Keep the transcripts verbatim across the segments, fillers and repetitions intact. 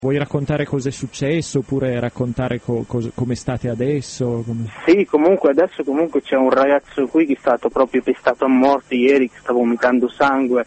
Vuoi raccontare cosa è successo oppure raccontare co- co- come state adesso? Come... Sì, comunque adesso comunque c'è un ragazzo qui che è stato proprio pestato a morte ieri, che sta vomitando sangue,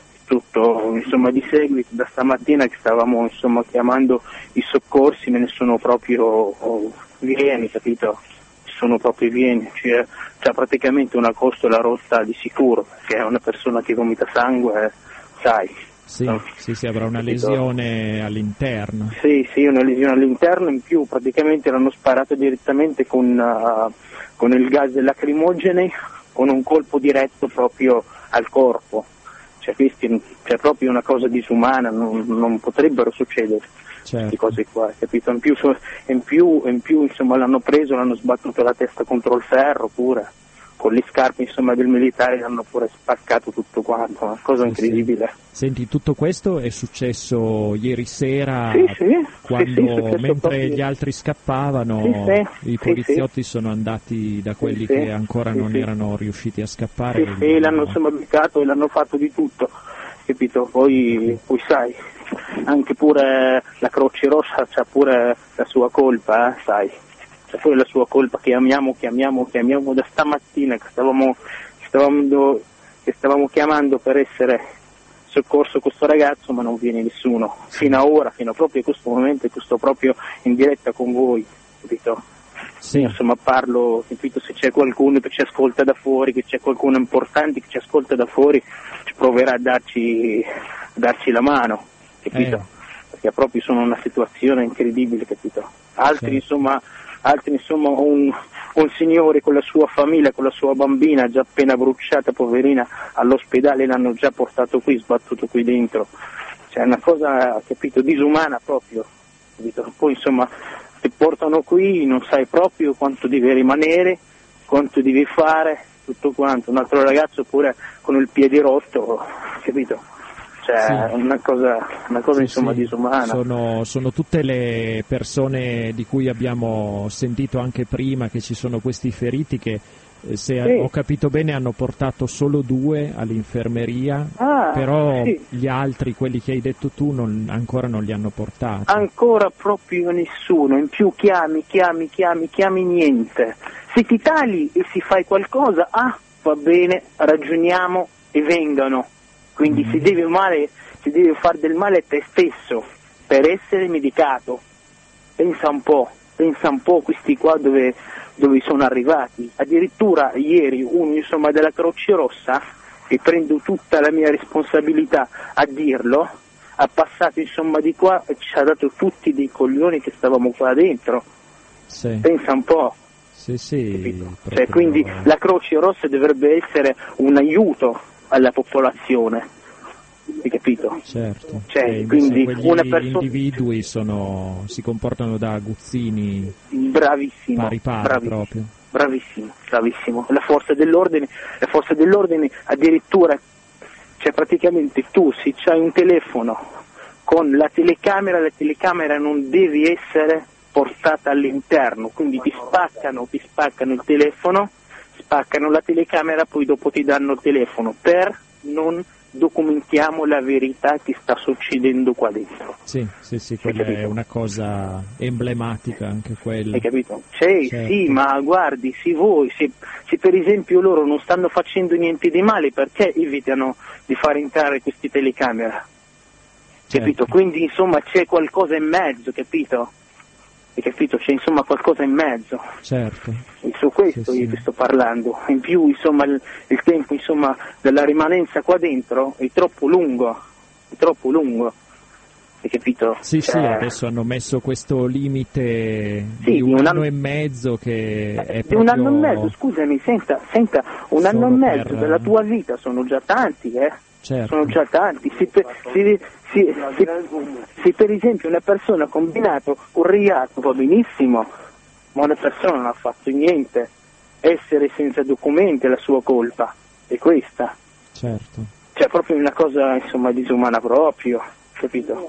tutto insomma di seguito da stamattina che stavamo insomma chiamando i soccorsi, me ne sono proprio oh, vieni, capito? Sono proprio vieni, cioè, c'è praticamente una costola rotta di sicuro, perché è una persona che vomita sangue, sai. Sì, no? sì, sì, avrà una lesione all'interno. Sì, sì, una lesione all'interno, in più praticamente l'hanno sparato direttamente con, uh, con il gas lacrimogene, con un colpo diretto proprio al corpo. Cioè, questi, cioè proprio una cosa disumana, non, non potrebbero succedere certo. queste cose qua, capito? In più, in più, in più insomma l'hanno preso, l'hanno sbattuto la testa contro il ferro pure. Con le scarpe insomma del militare hanno pure spaccato tutto quanto, una cosa sì, incredibile. Sì. Senti, tutto questo è successo ieri sera, sì, sì, quando sì, sì, mentre proprio... gli altri scappavano sì, i poliziotti sì, sono andati da quelli sì, che ancora sì, non sì. erano riusciti a scappare. Sì, sì, l'hanno insomma beccato e l'hanno fatto di tutto, capito? Poi, poi sai, anche pure la Croce Rossa c'ha pure la sua colpa, eh, sai. C'è pure la sua colpa, chiamiamo, chiamiamo, chiamiamo da stamattina che stavamo, che stavamo, che stavamo chiamando per essere soccorso questo ragazzo, ma non viene nessuno. Fino a ora, fino a proprio a questo momento, che sto proprio in diretta con voi, capito? Sì. Io, insomma parlo, capito, se c'è qualcuno che ci ascolta da fuori, che c'è qualcuno importante che ci ascolta da fuori, ci proverà a darci, a darci la mano, capito? Eh. Perché proprio sono in una situazione incredibile, capito? Altri Sì. insomma, altri insomma un, un signore con la sua famiglia, con la sua bambina già appena bruciata, poverina, all'ospedale l'hanno già portato qui, sbattuto qui dentro. Cioè è una cosa, capito, disumana proprio, capito? Poi insomma ti portano qui, non sai proprio quanto devi rimanere, quanto devi fare, tutto quanto. Un altro ragazzo pure con il piede rotto, capito? Cioè, sì. una cosa, una cosa sì, insomma sì. disumana. Sono, sono tutte le persone di cui abbiamo sentito anche prima che ci sono questi feriti che, eh, se sì. ho capito bene, hanno portato solo due all'infermeria, ah, però sì. gli altri, quelli che hai detto tu, non, ancora non li hanno portati. Ancora proprio nessuno, in più chiami, chiami, chiami, chiami niente. Se ti tagli e si fai qualcosa, ah, va bene, ragioniamo e vengano. Quindi mm. si deve male, si deve fare del male a te stesso per essere medicato. Pensa un po', pensa un po' questi qua dove, dove sono arrivati. Addirittura ieri uno insomma della Croce Rossa, e prendo tutta la mia responsabilità a dirlo, ha passato insomma di qua e ci ha dato tutti dei coglioni che stavamo qua dentro. Sì. Pensa un po'. Sì, sì, cioè, quindi la Croce Rossa dovrebbe essere un aiuto alla popolazione, hai capito? Certo. Cioè, quindi quegli una persona... individui sono, si comportano da aguzzini bravissimo, pari pari bravissimo, proprio. Bravissimo, bravissimo. La forza dell'ordine, la forza dell'ordine addirittura, cioè praticamente tu se c'hai un telefono con la telecamera, la telecamera non deve essere portata all'interno, quindi ti spaccano, ti spaccano il telefono, spaccano la telecamera, poi dopo ti danno il telefono per non documentiamo la verità che sta succedendo qua dentro. Sì, sì, sì, quella è una cosa emblematica anche quella. Hai capito? Cioè, certo. Sì, ma guardi, se voi, se, se per esempio loro non stanno facendo niente di male, perché evitano di far entrare queste telecamere? Capito? Certo. Quindi insomma c'è qualcosa in mezzo, capito? Hai capito? C'è insomma qualcosa in mezzo. Certo. E su questo sì, io sì. ti sto parlando. In più insomma il, il tempo insomma della rimanenza qua dentro è troppo lungo, è troppo lungo. Hai capito? Sì, cioè... sì, adesso hanno messo questo limite sì, di un, un anno anno e mezzo che eh, è di proprio... un anno e mezzo, scusami, senta, senta un Solo anno e mezzo per... della tua vita sono già tanti, eh? Certo. Sono già tanti. Se per, se, se, se, se per esempio una persona ha combinato un reato va benissimo, ma una persona non ha fatto niente, essere senza documenti è la sua colpa, è questa. Certo. Cioè proprio una cosa insomma disumana proprio, capito?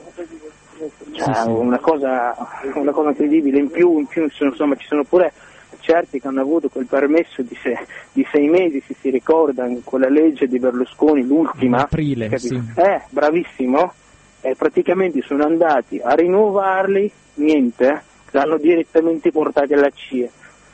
Cioè, sì, sì. Una cosa una cosa incredibile, in più, in più insomma ci sono pure certi che hanno avuto quel permesso di, se, di sei mesi, se si ricorda, con la legge di Berlusconi, l'ultima. In aprile, capito? sì. Eh, bravissimo. e praticamente sono andati a rinnovarli, niente, l'hanno direttamente portati alla C I E.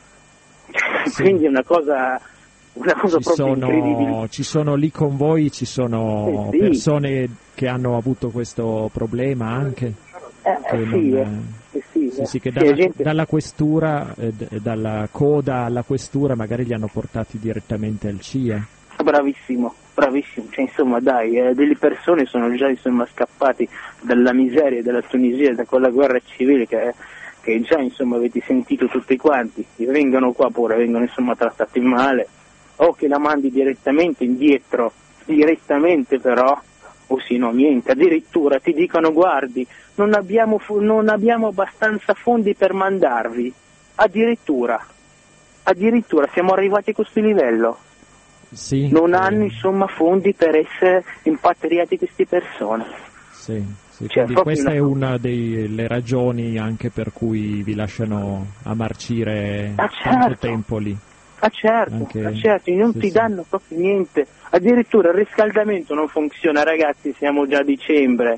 Sì. Quindi è una cosa, una cosa ci proprio sono, incredibile. Ci sono lì con voi, ci sono eh sì. persone che hanno avuto questo problema anche? Eh, che eh, non, sì, eh, eh, sì, sì, sì, che sì, dalla, gente... dalla questura, eh, d- dalla coda alla questura magari li hanno portati direttamente al C I E. Bravissimo, bravissimo, cioè insomma dai, eh, delle persone sono già insomma scappati dalla miseria della Tunisia, da quella guerra civile che, che già insomma avete sentito tutti quanti, e vengono qua pure, vengono insomma trattati male, o che la mandi direttamente indietro, direttamente però, o sì no niente, addirittura ti dicono guardi, non abbiamo, non abbiamo abbastanza fondi per mandarvi, addirittura, addirittura siamo arrivati a questo livello. Sì, non eh, hanno insomma fondi per essere impatriati queste persone. Sì, sì, cioè, quindi questa una... è una delle ragioni anche per cui vi lasciano a marcire ah, tanto certo. tempo lì. Ah certo, anche... ah, certo, non sì, ti sì. danno proprio niente, addirittura il riscaldamento non funziona, ragazzi, siamo già a dicembre,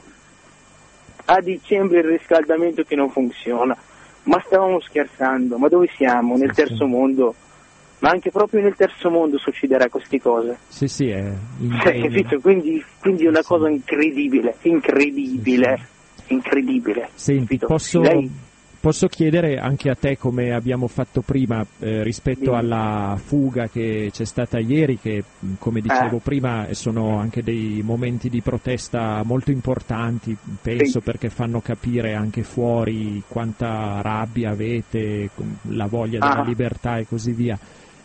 a dicembre il riscaldamento che non funziona, ma stavamo scherzando, ma dove siamo? Nel sì, terzo sì. mondo? Ma anche proprio nel terzo mondo succederà queste cose. Sì, sì, è cioè, capito? Quindi, quindi è una sì. cosa incredibile, incredibile, sì, sì. incredibile. Senti, capito? posso, Lei... posso chiedere anche a te, come abbiamo fatto prima, eh, rispetto Dimmi. alla fuga che c'è stata ieri, che come dicevo eh. prima sono anche dei momenti di protesta molto importanti, penso, sì. perché fanno capire anche fuori quanta rabbia avete, la voglia della ah. libertà e così via.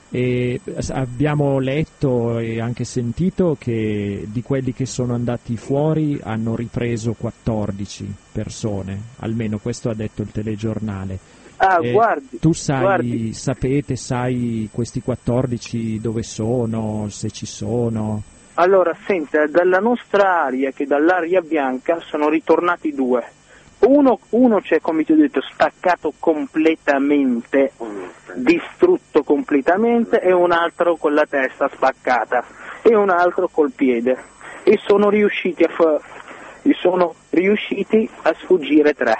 E abbiamo letto e anche sentito che di quelli che sono andati fuori hanno ripreso quattordici persone, almeno questo ha detto il telegiornale. Ah, eh, guardi, tu sai, guardi. sapete, sai questi quattordici dove sono, se ci sono? Allora, senta, dalla nostra area, che dall'area bianca, sono ritornati due. Uno, uno c'è, come ti ho detto, staccato completamente, distrutto completamente, e un altro con la testa spaccata, e un altro col piede. E sono riusciti a, fa- e sono riusciti a sfuggire tre.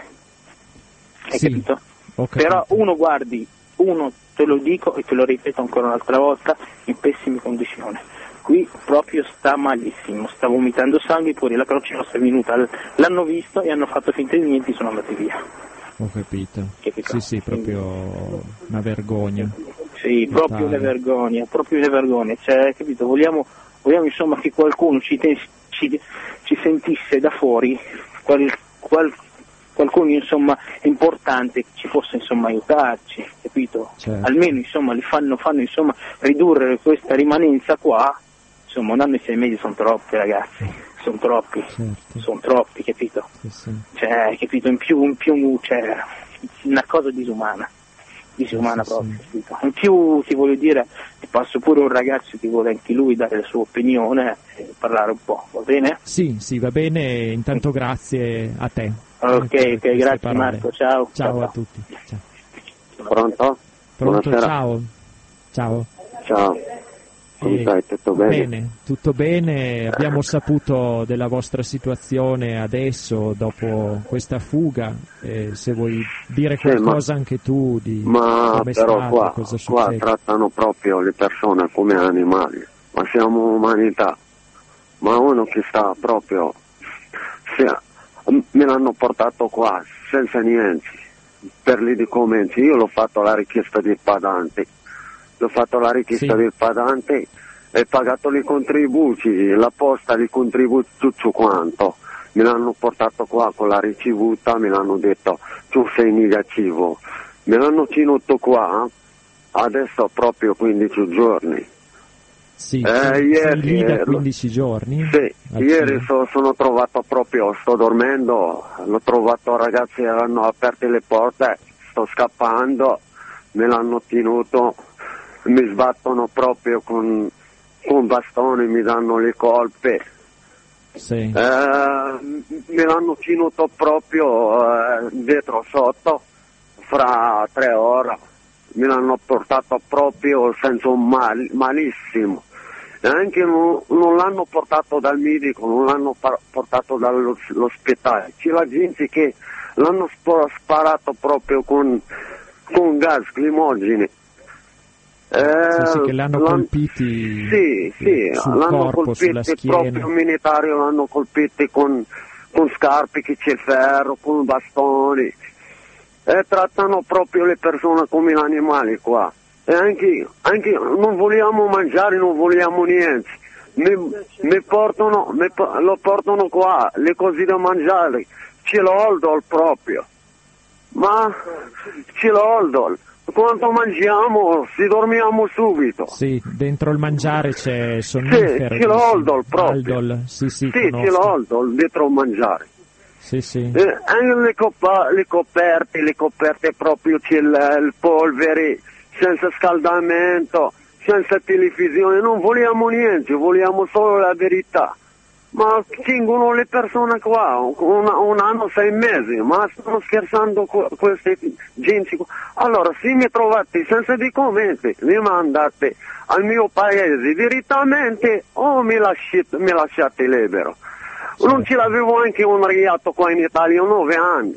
Hai sì, capito? ho capito? Però uno, guardi, uno te lo dico e te lo ripeto ancora un'altra volta, in pessime condizioni. Qui proprio sta malissimo, sta vomitando sangue, pure la Croce Rossa è venuta, l'hanno visto e hanno fatto finta di niente e sono andati via. Ho capito. Capito? Sì, sì, proprio una vergogna. Sì, totale. proprio una vergogna, proprio una vergogna. Cioè, capito? Vogliamo, vogliamo insomma che qualcuno ci, te, ci, ci sentisse da fuori, qual, qual, qualcuno insomma importante che ci possa insomma aiutarci, capito? Certo. Almeno insomma li fanno, fanno insomma ridurre questa rimanenza qua. Insomma, un anno e sei mesi sono troppi, ragazzi, sono troppi, certo. sono troppi, capito? Sì, sì. Cioè, capito, in più, in più, cioè, una cosa disumana, disumana sì, proprio, sì. capito? In più, ti voglio dire, ti passo pure un ragazzo che vuole anche lui dare la sua opinione e parlare un po', va bene? Sì, sì, va bene, intanto grazie a te. Ok, eh, ok, grazie parole. Marco, ciao. Ciao, ciao, ciao a tutti. Ciao. Pronto? Pronto, Buonasera. ciao. Ciao. Ciao. Come Eh, stai? Tutto bene? Bene, tutto bene. Abbiamo saputo della vostra situazione adesso, dopo questa fuga. Eh, se vuoi dire Sì, qualcosa ma, anche tu di ma come è però stato, qua, cosa qua succede. trattano proprio le persone come animali. Ma siamo umanità. Ma uno che sta proprio... Sia, me l'hanno portato qua senza niente. Per i documenti. Io l'ho fatto la richiesta del padante. Ho fatto la richiesta Sì. del padante e pagato i contributi, la posta, i contributi, tutto quanto. Me l'hanno portato qua con la ricevuta, me l'hanno detto tu sei negativo. Me l'hanno tenuto qua, adesso proprio quindici giorni. Sì, Eh, sei ieri, lì da eh, quindici giorni? Sì, Al ieri C I E? so, sono trovato proprio, sto dormendo, l'ho trovato, ragazzi erano aperte le porte, sto scappando, me l'hanno tenuto, mi sbattono proprio con un bastone, mi danno le colpe. Sì. Eh, me l'hanno tenuto proprio eh, dietro sotto, fra tre ore, me l'hanno portato proprio senza un mal, malissimo. e anche non, non l'hanno portato dal medico, non l'hanno par- portato dall'ospedale. C'è la gente che l'hanno sp- sparato proprio con, con gas lacrimogene. Eh, sì, sì, che l'hanno colpiti sì, sì, sul l'hanno corpo, sulla colpiti schiena. proprio militari, l'hanno colpiti con, con scarpe che c'è il ferro, con bastoni, e trattano proprio le persone come gli animali qua. E anche, anche non vogliamo mangiare, non vogliamo niente. Mi, mi portano, mi, lo portano qua, le cose da mangiare, c'è l'oldol proprio. Ma c'è l'oldol. Quando mangiamo, si dormiamo subito. Sì, dentro il mangiare c'è sonnifero. Sì, c'è l'oldol proprio. Aldol, sì, sì, sì c'è l'oldol dentro il mangiare. Sì, sì. Eh, anche le, cop- le coperte, le coperte proprio c'è il, il polvere, senza scaldamento, senza televisione, non vogliamo niente, vogliamo solo la verità. Ma tengono le persone qua un, un anno, sei mesi, ma stanno scherzando con queste gente qua. Allora, se mi trovate senza documenti, mi mandate al mio paese direttamente o mi lasciate, mi lasciate libero. Sì. Non ce l'avevo anche un reato qua in Italia, nove anni.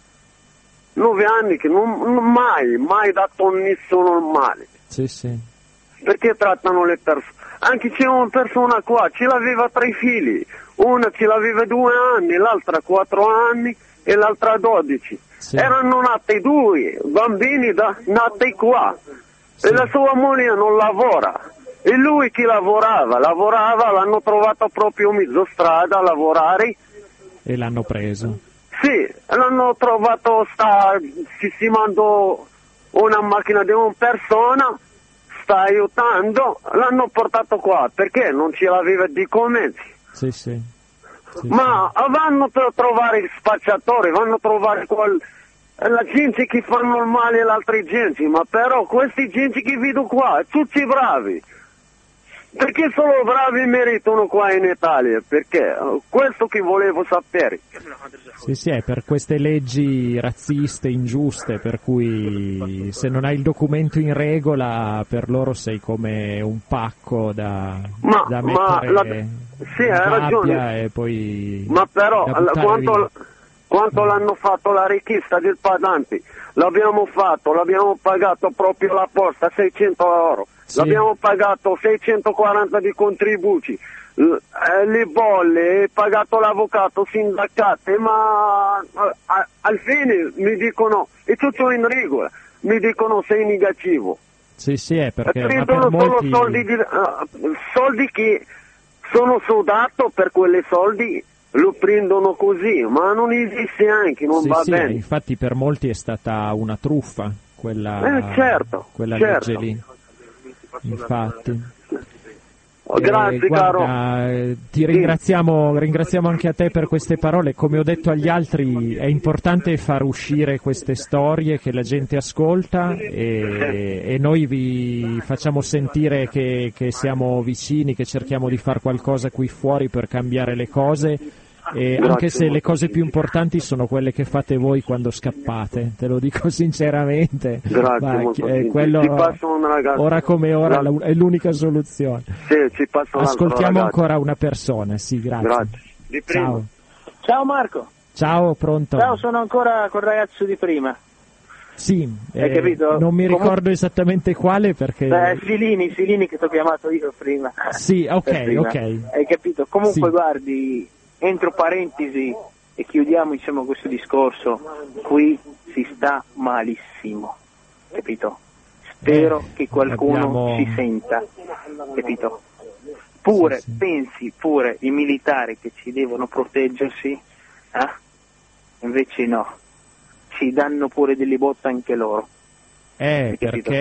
Nove anni che non, non mai, mai dato nessuno male. Sì, sì. Perché trattano le persone? Anche c'è una persona qua, ce l'aveva tre figli, una ce l'aveva due anni, l'altra quattro anni e l'altra dodici. Sì. Erano nati due bambini da, nati qua, sì. E la sua moglie non lavora. E lui che lavorava, lavorava, l'hanno trovato proprio in mezzo strada a lavorare. E l'hanno preso. Sì, l'hanno trovato, sta sistemando una macchina di una persona, sta aiutando, l'hanno portato qua perché non ce l'aveva di commenti. Sì, sì. Sì, ma sì. Vanno a trovare il spacciatore, vanno a trovare quel, la gente che fanno il male alle altre gente, ma però questi gente che vedo qua, tutti bravi. Perché solo bravi meritano qua in Italia? Perché? Questo che volevo sapere. Sì, sì, è per queste leggi razziste, ingiuste, per cui se non hai il documento in regola, per loro sei come un pacco da, ma, da mettere ma la, sì, in hai ragione e poi... Ma però, quanto, quanto l'hanno fatto la richiesta del pagante? L'abbiamo fatto, l'abbiamo pagato proprio la posta, seicento euro. Sì. L'abbiamo pagato seicentoquaranta di contributi, le bolle, pagato l'avvocato, sindacate, ma a, al fine mi dicono è tutto in regola, mi dicono sei negativo. Sì, sì, è perché prendono per solo molti... soldi, di, uh, soldi che sono sudato per quelle soldi. Lo prendono così, ma non esiste anche, non sì, va sì, bene. Infatti per molti è stata una truffa quella, eh, certo, quella certo. legge lì. Infatti. Oh, grazie, eh, guarda, caro. Ti ringraziamo, ringraziamo anche a te per queste parole. Come ho detto agli altri, è importante far uscire queste storie che la gente ascolta e, e noi vi facciamo sentire che, che siamo vicini, che cerchiamo di fare qualcosa qui fuori per cambiare le cose. E anche se le cose più importanti sono quelle che fate voi quando scappate, te lo dico sinceramente. Grazie, ma, molto eh, quello, ora come ora la, è l'unica soluzione. Sì, ci passa un Ascoltiamo altro ancora una persona, sì, grazie. Grazie. Di prima. Ciao. Ciao Marco. Ciao, pronto? Ciao, sono ancora col ragazzo di prima. Sì, hai eh, capito? Non mi ricordo Comun- esattamente quale perché... Beh, Filini, Filini che ti ho chiamato io prima. Sì, ok, prima. ok. Hai capito? Comunque sì. Guardi, entro parentesi e chiudiamo diciamo questo discorso, qui si sta malissimo, capito? Spero eh, che qualcuno abbiamo... si senta, capito? Pure, sì, sì. Pensi pure i militari che ci devono proteggersi, eh? Invece no, ci danno pure delle botte anche loro. Eh, perché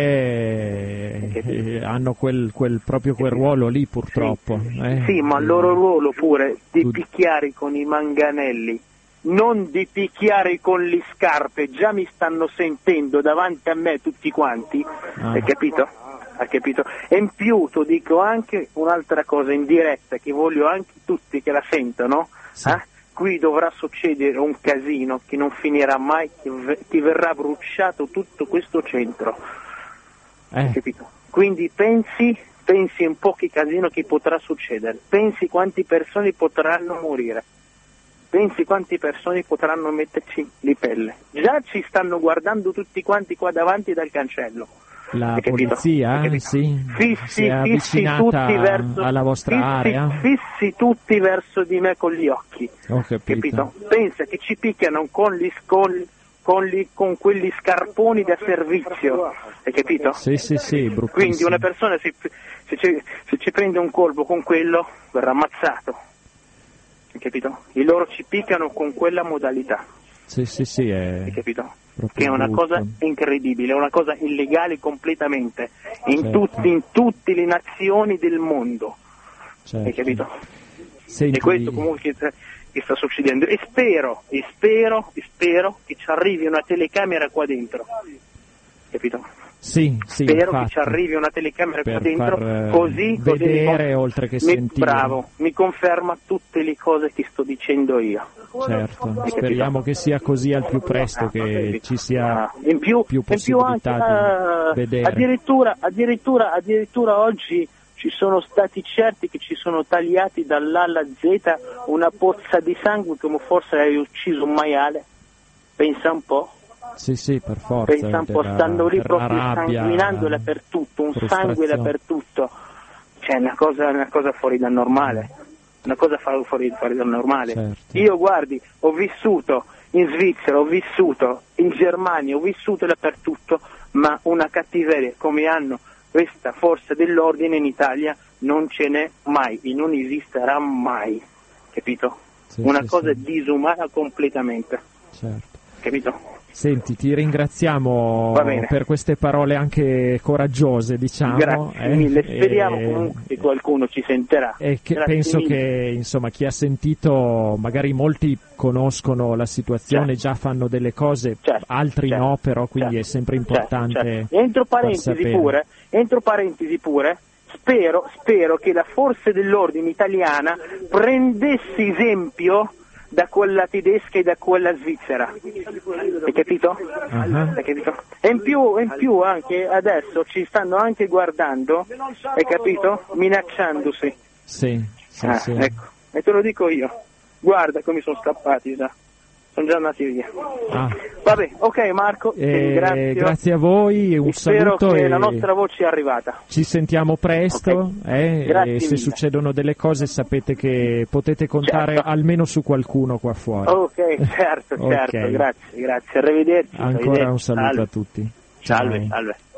eh, hanno quel, quel proprio quel ruolo lì purtroppo. Sì, eh. sì, ma il loro ruolo pure di picchiare con i manganelli, non di picchiare con le scarpe, già mi stanno sentendo davanti a me tutti quanti, ah. Hai capito? Hai capito? E in più ti dico anche un'altra cosa in diretta che voglio anche tutti che la sentono, sì. eh? Qui dovrà succedere un casino che non finirà mai, che verrà bruciato tutto questo centro, eh. capito? Quindi pensi, pensi un po' che casino che potrà succedere, pensi quante persone potranno morire, pensi quante persone potranno metterci di pelle. Già ci stanno guardando tutti quanti qua davanti dal cancello. La polizia, sì, fissi, si è avvicinata tutti verso, alla vostra fissi, area? Fissi tutti verso di me con gli occhi. Ho capito. Capito? Pensa che ci picchiano con gli scon Con, li, con quegli scarponi da servizio, hai capito? Sì, sì, sì, bruttissimo. Quindi una persona si, se, ci, se ci prende un colpo con quello verrà ammazzato, hai capito? E loro ci piccano con quella modalità. Sì, sì, sì, è... hai capito? Che è una brutto. cosa incredibile, è una cosa illegale completamente in, Certo. tutti, in tutte le nazioni del mondo, Certo. hai capito? Senti... E questo comunque che sta succedendo, e spero, e spero, e spero che ci arrivi una telecamera qua dentro, capito? Sì, sì, spero infatti, che ci arrivi una telecamera qua per dentro, far, così, così vedere mi, oltre che mi, sentire. bravo, mi conferma tutte le cose che sto dicendo io. Certo, speriamo che sia così al più presto, che ci sia in più, più in più anche, possibilità di uh, vedere. Addirittura, addirittura, addirittura oggi ci sono stati certi che ci sono tagliati dall'A alla Z una pozza di sangue come forse hai ucciso un maiale. Pensa un po'. Sì, sì, per forza. Pensa un po', stanno lì proprio rabbia, sanguinando dappertutto, un sangue dappertutto. Cioè, una cosa, una cosa fuori dal normale. Una cosa fuori, fuori dal normale. Certo. Io, guardi, ho vissuto in Svizzera, ho vissuto in Germania, ho vissuto dappertutto, ma una cattiveria come hanno questa forza dell'ordine in Italia non ce n'è mai e non esisterà mai, capito? Sì, una sì, cosa sì. disumana completamente, Certo. capito? Senti, ti ringraziamo per queste parole anche coraggiose, diciamo. Grazie eh, mille, speriamo e, comunque che qualcuno ci sentirà. E che Grazie penso mille. che insomma chi ha sentito, magari molti conoscono la situazione, certo. già fanno delle cose, certo. altri certo. no, però quindi certo. è sempre importante. Certo. Certo. Entro parentesi sapere. pure, entro parentesi pure, spero, spero che la forza dell'ordine italiana prendesse esempio da quella tedesca e da quella svizzera, hai capito? Uh-huh. Hai capito? E in più, in più anche adesso ci stanno anche guardando, hai capito? Minacciandosi. Sì, sì, ah, sì. Ecco, e te lo dico io, guarda come sono scappati, sa. Sono già andati via. Ah. Vabbè, ok Marco, ti Eh, ringrazio. grazie a voi, un e spero saluto che e la nostra voce è arrivata. ci sentiamo presto, okay. eh, Grazie e se mille. succedono delle cose sapete che potete contare certo. almeno su qualcuno qua fuori. Ok, certo, certo, okay. grazie, grazie, arrivederci. Ancora arrivederci. un saluto salve. a tutti. Salve, Ciao. salve.